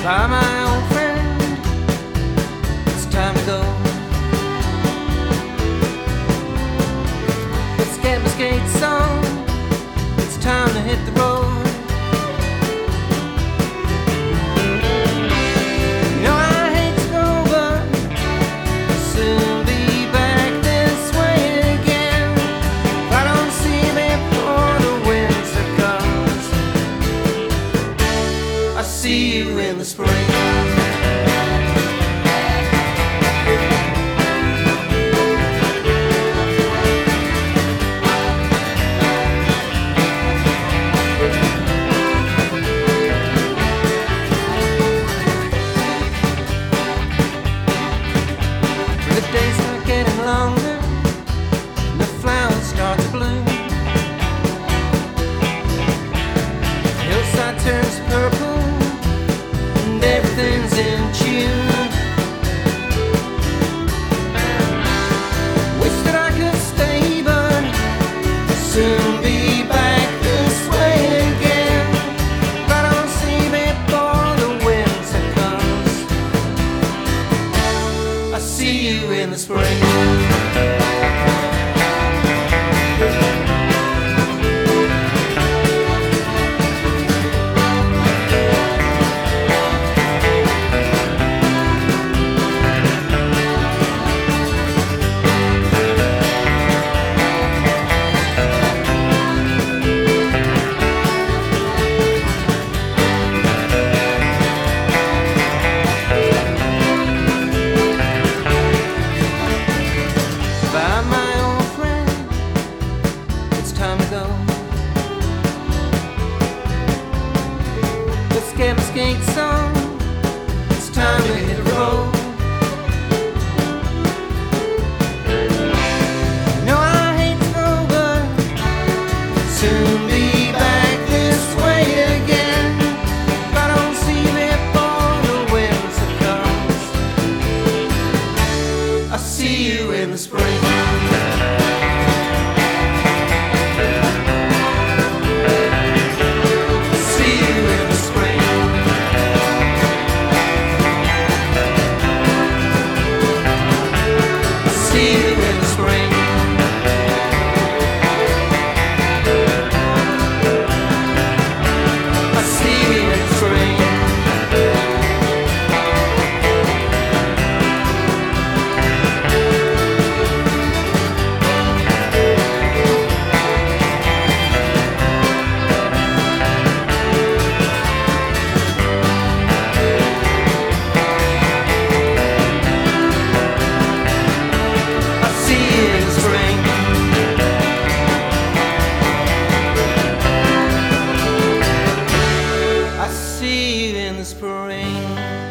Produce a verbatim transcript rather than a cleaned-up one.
Bye, my old friend, it's time to go. Let's get my skates on, it's time to hit the road. You know I hate to go, but I'll soon be back this way again. If I don't see you before the winter comes, I'll see you in the spring. Turns purple and everything's in tune. Wish that I could stay, but I'll soon be back this way again. If I don't see you before the winter comes, I'll see you in the spring. Let's get my skates on, it's time to hit the road. No, I hate to go, but I'll soon be back this way again. If I don't see you before the winter comes, I'll see you in the spring. See you in the spring.